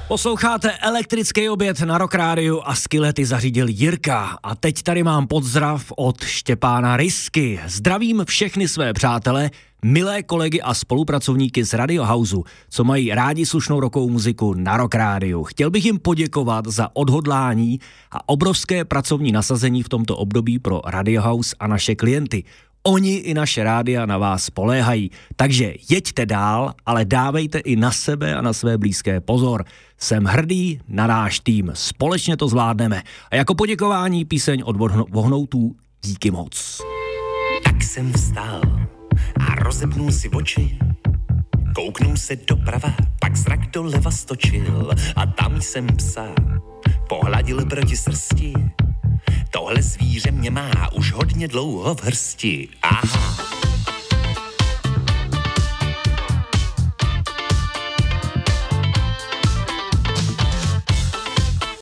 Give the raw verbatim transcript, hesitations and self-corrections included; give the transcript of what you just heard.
Posloucháte Elektrický oběd na Rock Rádiu a skilety zařídil Jirka. A teď tady mám pozdrav od Štěpána Rysky. Zdravím všechny své přátele, milé kolegy a spolupracovníky z Radio Houseu, co mají rádi slušnou rockovou muziku na Rock Rádiu. Chtěl bych jim poděkovat za odhodlání a obrovské pracovní nasazení v tomto období pro Radio House a naše klienty. Oni i naše rádia na vás spoléhají, takže jeďte dál, ale dávejte i na sebe a na své blízké pozor. Jsem hrdý na náš tým, společně to zvládneme. A jako poděkování píseň od Vohnoutů Díky moc. Tak jsem vstál a rozepnul si oči, kouknul se doprava, pak zrak doleva stočil a tam jsem psa pohladil proti srsti. Tohle zvíře mě má už hodně dlouho v hrsti. Aha.